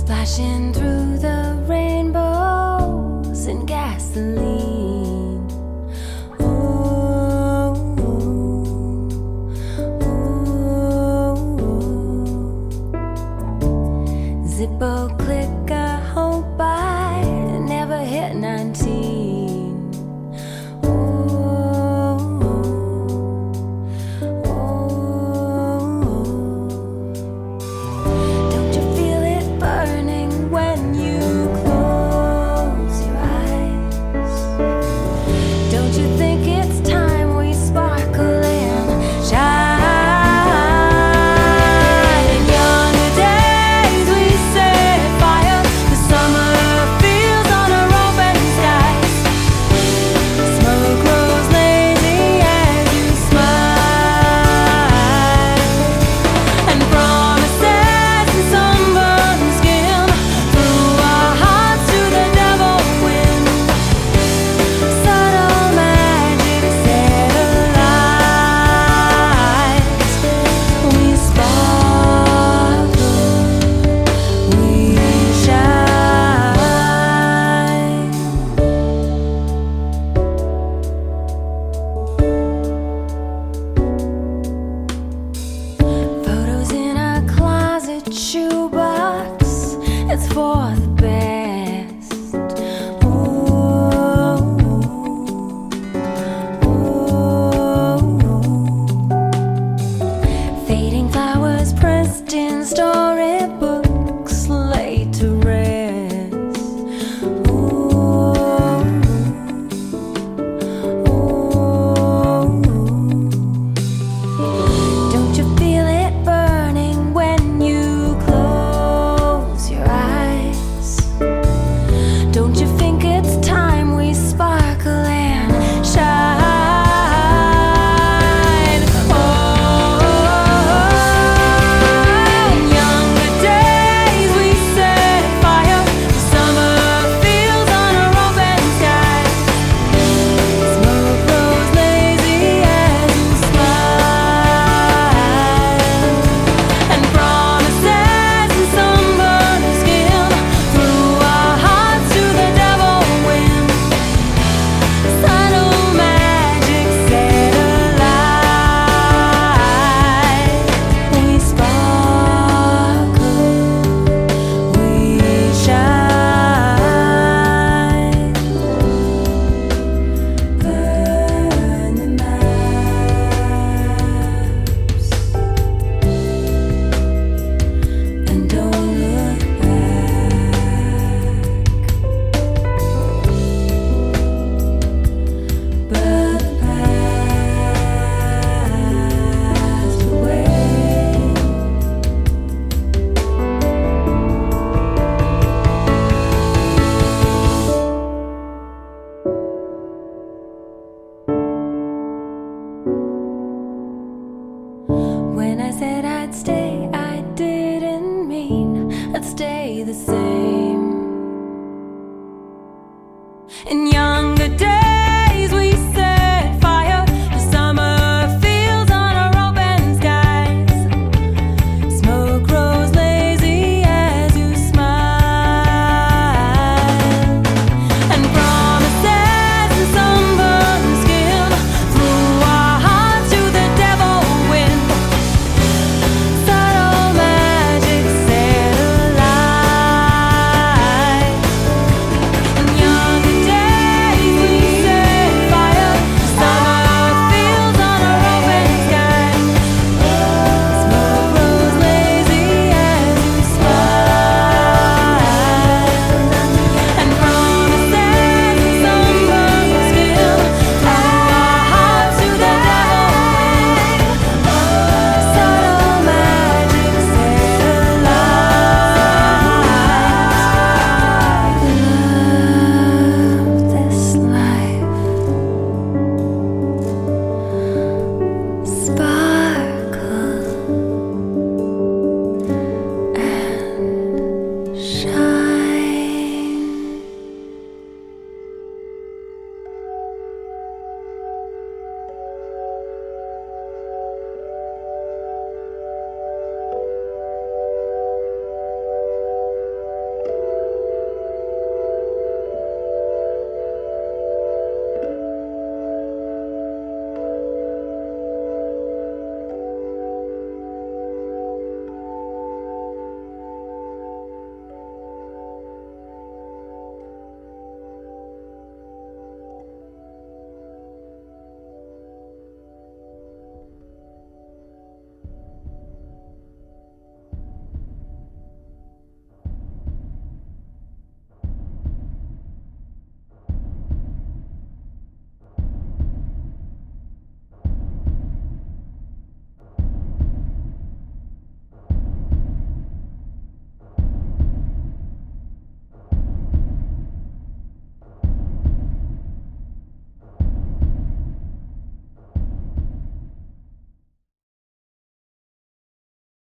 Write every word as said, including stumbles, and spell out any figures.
splashing through the rainbows and gasoline. Ooh, ooh, ooh. Zippo click, I hope I never hit nineteen. Ooh, ooh. Don't you feel it burning when you close your eyes? Don't you think it's time we sparkle and shine? In younger days we set fire. The summer fields under open skies. Smoke grows lazy as you smile, and promises and sunburned skin through our hearts to the devil wind. Subtle magic set alight. We sparkle, we shine. Photos in a closet shoebox, it's for the best. Ooh, ooh. Fading flowers pressed in storybooks laid to rest. Ooh, ooh. Don't you feel it burning when you close your eyes? Don't you think it's time we sparkle and shine? Oh, in younger days we set fire. The summer fields under open skies. Smoke grows lazy as you smile, and promises and sunburned skin through our hearts to the devil wind. Subtle magic set alight. We sparkle, we shine. Burn the maps and don't look back. But the past away. When I said I'd stay, I didn't mean I'd stay the same.